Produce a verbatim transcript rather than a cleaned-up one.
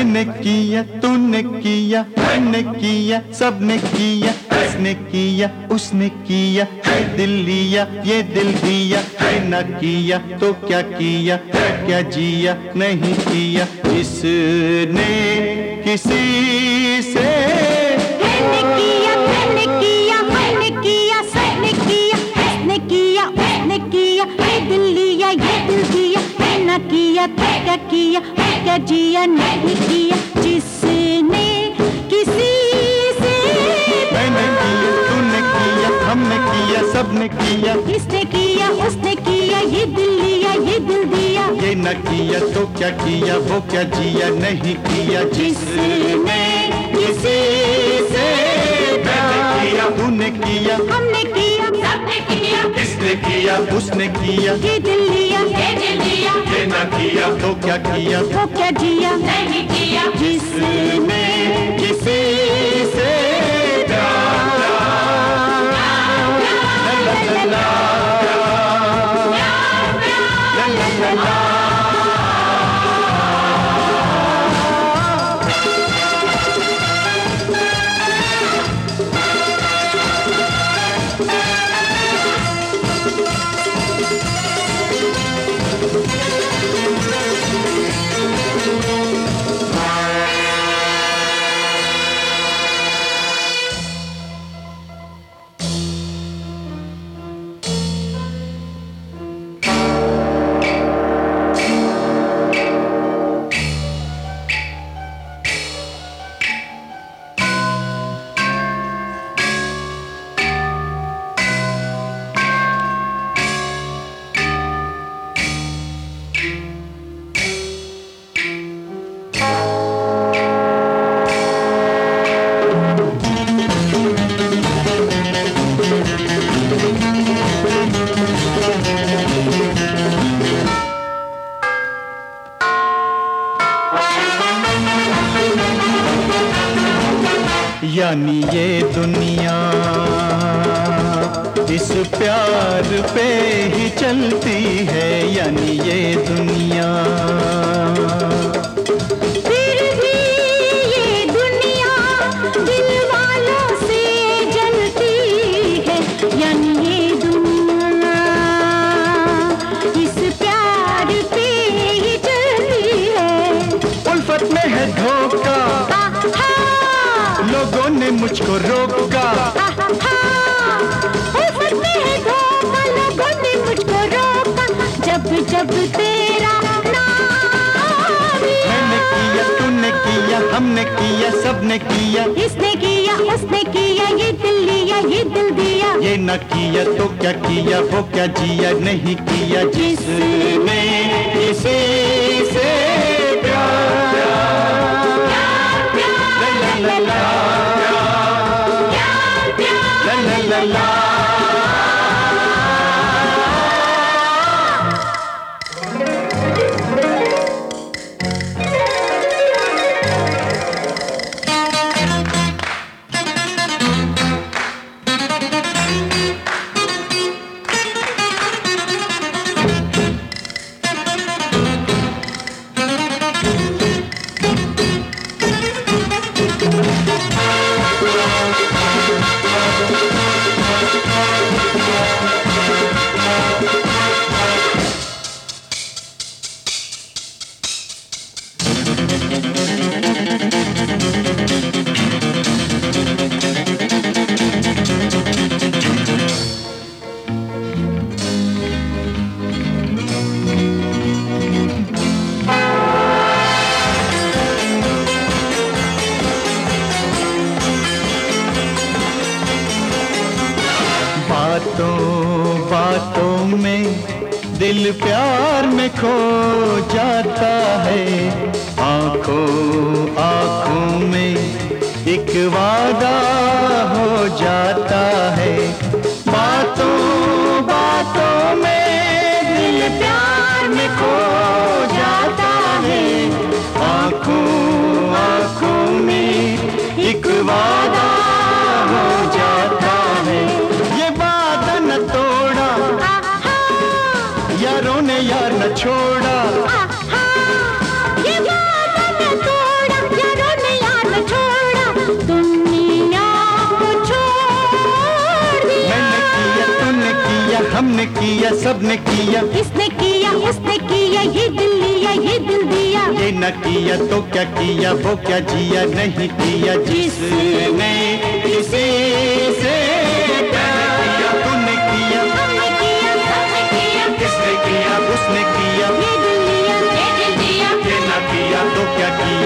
मैंने किया, तूने किया, मैंने किया, सबने किया, इसने किया, उसने किया, ये दिल लिया, ये दिल दिया, ये ना किया तो क्या किया, क्या जिया नहीं किया जिसने किसी से। मैंने किया, मैंने किया, मैंने किया, सबने किया, इसने किया, उसने किया, ये दिल लिया, ये दिल दिया, ये ना किया तो क्या किया, क्या जिया नहीं किया जिसने किसी से। मैंने किया, तूने किया, हमने किया, सबने किया, इसने किया, उसने किया, ये दिल लिया, ये दिल दिया, ये न किया तो क्या किया, वो क्या जिया नहीं किया जिसने किसी से। मैंने किया, तूने किया, हमने किया, सबने किया, इसने किया, उसने किया, ये दिल लिया, ये दिल दिया, ये न किया तो क्या किया, वो क्या जिया नहीं किया जिसने किसी से प्यार। ला ला ला ला ला ला ला। यानी ये दुनिया इस प्यार पे ही चलती है, यानी ये दुनिया। फिर भी ये दुनिया दिल वालों से जलती है, यानी ये दुनिया इस प्यार पे ही चलती है। उल्फत में है धोखा, लोगों ने मुझको रोका, उल्फत में है धोखा, लोगों ने मुझको रोका, जब जब तेरा नाम लिया। मैंने किया, तूने किया, हमने किया, सबने किया, इसने किया, उसने किया, ये दिल लिया, ये दिल दिया, ये न किया तो क्या किया, वो क्या जिया नहीं किया जिसने किसी से प्यार। ला ला ला ला ला ला ला। बातों बातों में दिल प्यार में खो जाता है, आंखों आंखों में एक वादा हो जाता है। बातों बातों में दिल प्यार में खो जाता है, आंखों आंखों में एक वादा हो जाता है। ये वादा न तोड़ा, यारों ने यार न छोड़ा, ये वादा न तोड़ा, तूने किया सबने किया, इसने किया उसने किया, ये दिल लिया ये दिल दिया। ये न किया तो क्या किया, वो क्या जिया नहीं किया जिसने किसी से प्यार किया। तूने किया हमने किया हमने किया, किसने किया उसने किया, ये दिल लिया ये दिल दिया। ये न किया तो क्या किया,